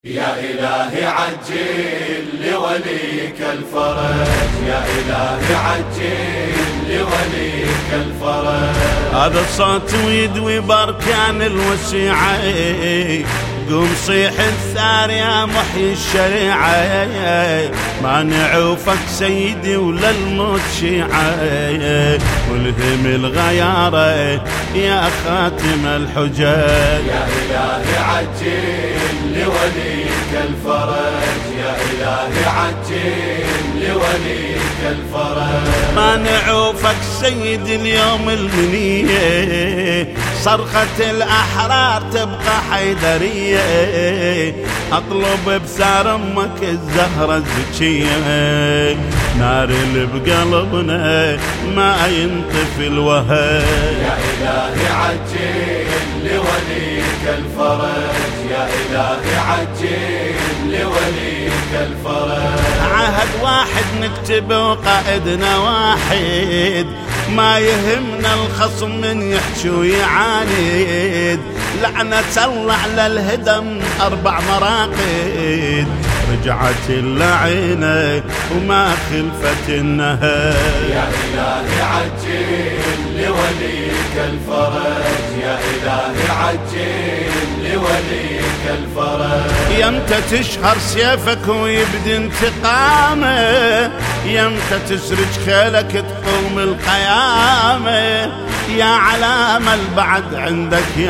يا إلهي عجل لوليك الفرج، يا إلهي عجل لوليك الفرج. هذا الصوت ويدوي باركان الوسيعة، قوم صيح الثار يا محيي الشريعة، ما نعوفك سيدي ولا الموت شيعة، والهم الغيارة يا خاتم الحجاج. يا إلهي عجل لوليك الفرج، يا إلهي عجل لوليك الفرج. ما نعوفك سيد اليوم المنية، صرخة الأحرار تبقى حيدرية، أطلب بثار أمك الزهرة الزكية، نار اللي بقلبنا ما ينطفي الوهج. يا إلهي عجل لوليك الفرج، يا إلهي عجل لوليك الفرج. عهد واحد نكتبه وقائدنا واحد، ما يهمنا الخصم من يحشي ويعاند، لعنة الله على الهدم 4 مراقد، رجعت اللعينة وما خلفت النهار. يا إلهي عجل لوليك الفرج، يا إلهي عجل لوليك الفرج. يمتى تشهر سيفك ويبدي انتقامه، يمتى تسرج خيلك تقوم القيامة، يا علامة البعد عندك يا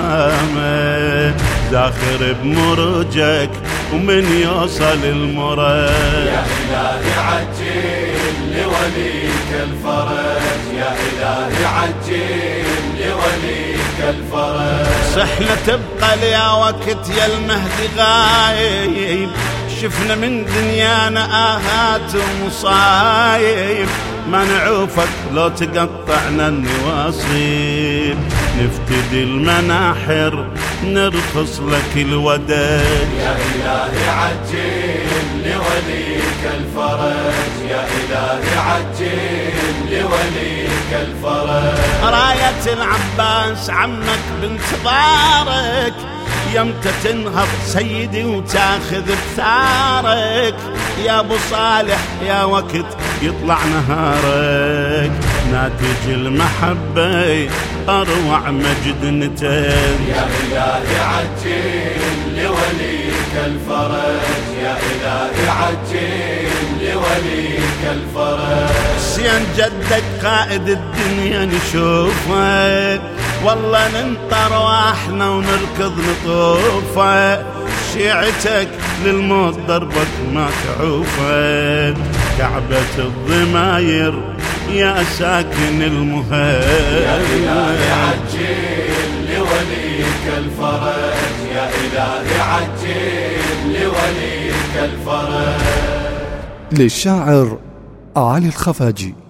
علامة، زاخر بمرجك ومن يوصل المراد. يا إلهي عجل لوليك الفرج، يا إلهي عجل لوليك الفرج. سحلة تبقى ليا وقت يا المهدي غايب، شفنا من دنيانا آهات ومصايب، ما نعوفك لو تقطعنا النواصيب، نفتدي المناحر نرخص لك الوداد. يا إلهي عجل لوليك الفرج، يا إلهي عجل لوليك الفرج. راية العباس عمك بانتظارك، يمتى تنهض سيدي وتاخذ بثارك، يا ابو صالح يا وقت يطلع نهارك، ناتج المحبة اروع مجد نتاج. يا إلهي عجل لوليك الفرج، يا إلهي عجل لوليك الفرج. حسين جدك قائد الدنيا نشوفه، والله ننطر واحنا ونركض نطوفه، شيعتك للموت ضربك ما تعوفه، كعبة الضماير يا ساكن المهاب. يا إلهي عجل لوليك الفرج، يا إلهي عجل لوليك الفرج. للشاعر علي الخفاجي.